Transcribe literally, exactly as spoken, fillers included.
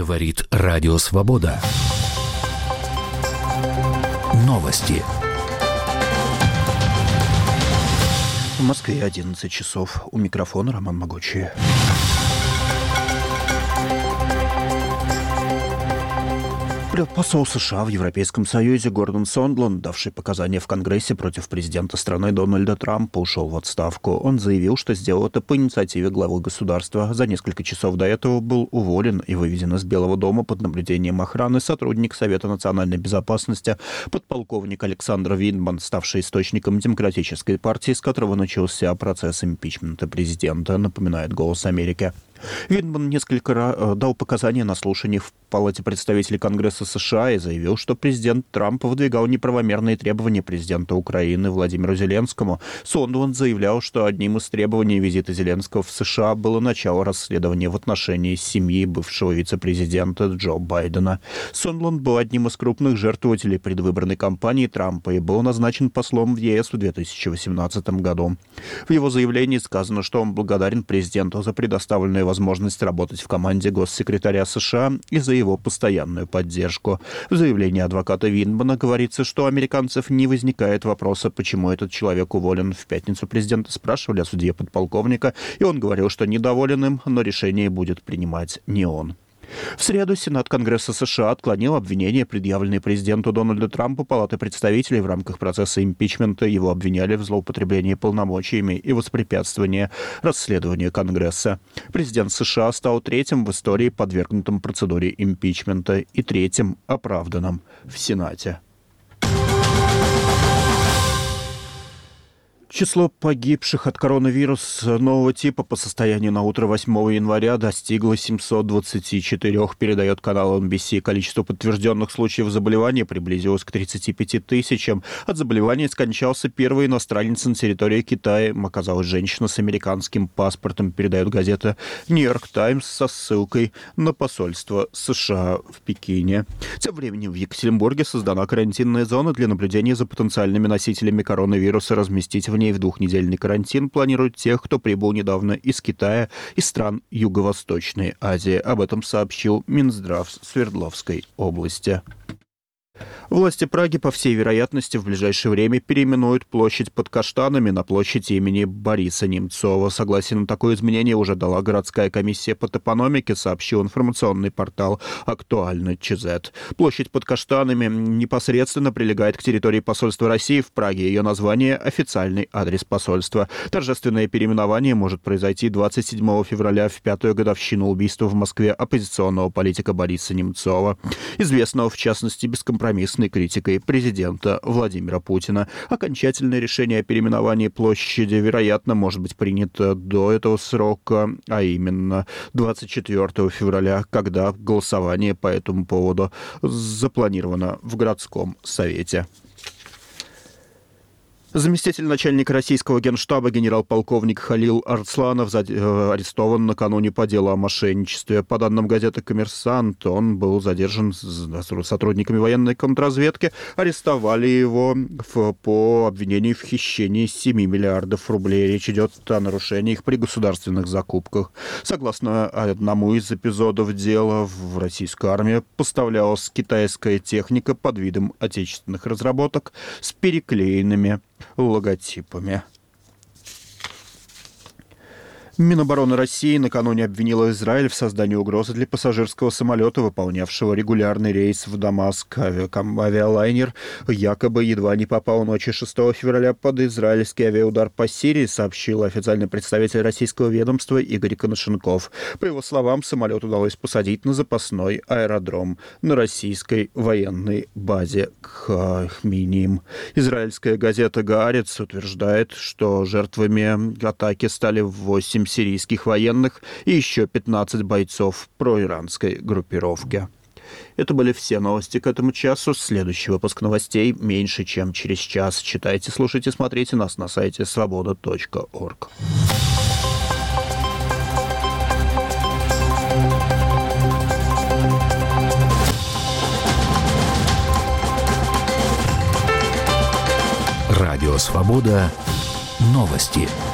Говорит Радио Свобода. Новости. В Москве одиннадцать часов. У микрофона Роман Могучий. Посол США в Европейском Союзе Гордон Сондланд, давший показания в Конгрессе против президента страны Дональда Трампа, ушел в отставку. Он заявил, что сделал это по инициативе главы государства. За несколько часов до этого был уволен и выведен из Белого дома под наблюдением охраны сотрудник Совета национальной безопасности, подполковник Александр Виндман, ставший источником Демократической партии, с которого начался процесс импичмента президента, напоминает «Голос Америки». Виндман несколько раз дал показания на слушаниях в Палате представителей Конгресса США и заявил, что президент Трамп выдвигал неправомерные требования президента Украины Владимиру Зеленскому. Сондланд заявлял, что одним из требований визита Зеленского в США было начало расследования в отношении семьи бывшего вице-президента Джо Байдена. Сондланд был одним из крупных жертвователей предвыборной кампании Трампа и был назначен послом в ЕС в две тысячи восемнадцатом году. В его заявлении сказано, что он благодарен президенту за предоставленную возможность работать в команде госсекретаря США и за его постоянную поддержку. В заявлении адвоката Виндмана говорится, что у американцев не возникает вопроса, почему этот человек уволен. В пятницу президента спрашивали о судье подполковника, и он говорил, что недоволен им, но решение будет принимать не он. В среду Сенат Конгресса США отклонил обвинения, предъявленные президенту Дональду Трампу Палатой представителей в рамках процесса импичмента. Его обвиняли в злоупотреблении полномочиями и воспрепятствовании расследованию Конгресса. Президент США стал третьим в истории, подвергнутым процедуре импичмента, и третьим оправданным в Сенате. Число погибших от коронавируса нового типа по состоянию на утро восьмого января достигло семьсот двадцати четырёх, передает канал эн би си. Количество подтвержденных случаев заболевания приблизилось к тридцати пяти тысячам. От заболевания скончался первый иностранец на территории Китая. Оказалась женщина с американским паспортом, передает газета «Нью-Йорк Таймс» со ссылкой на посольство США в Пекине. Тем временем в Екатеринбурге создана карантинная зона для наблюдения за потенциальными носителями коронавируса. Разместить в ней в двухнедельный карантин планируют тех, кто прибыл недавно из Китая и стран Юго-Восточной Азии. Об этом сообщил Минздрав Свердловской области. Власти Праги, по всей вероятности, в ближайшее время переименуют площадь под Каштанами на площадь имени Бориса Немцова. Согласие на такое изменение уже дала городская комиссия по топономике, сообщил информационный портал «Актуально ЧЗ». Площадь под Каштанами непосредственно прилегает к территории посольства России в Праге. Ее название – официальный адрес посольства. Торжественное переименование может произойти двадцать седьмого февраля, в пятую годовщину убийства в Москве оппозиционного политика Бориса Немцова, известного, в частности, бескомпромиссной критикой президента Владимира Путина. Окончательное решение о переименовании площади, вероятно, может быть принято до этого срока, а именно двадцать четвёртого февраля, когда голосование по этому поводу запланировано в городском совете. Заместитель начальника российского генштаба генерал-полковник Халил Арсланов арестован накануне по делу о мошенничестве. По данным газеты «Коммерсант», он был задержан сотрудниками военной контрразведки. Арестовали его по обвинению в хищении семи миллиардов рублей. Речь идет о нарушениях при государственных закупках. Согласно одному из эпизодов дела, в российскую армию поставлялась китайская техника под видом отечественных разработок с переклеенными логотипами. Минобороны России накануне обвинила Израиль в создании угрозы для пассажирского самолета, выполнявшего регулярный рейс в Дамаск. Авиалайнер якобы едва не попал ночью шестого февраля под израильский авиаудар по Сирии, сообщил официальный представитель российского ведомства Игорь Коношенков. По его словам, самолет удалось посадить на запасной аэродром на российской военной базе Хмеймим. Израильская газета «Гаарец» утверждает, что жертвами атаки стали восемь сирийских военных и еще пятнадцать бойцов проиранской группировки. Это были все новости к этому часу. Следующий выпуск новостей меньше, чем через час. Читайте, слушайте, смотрите нас на сайте свобода точка орг. Радио «Свобода». Новости.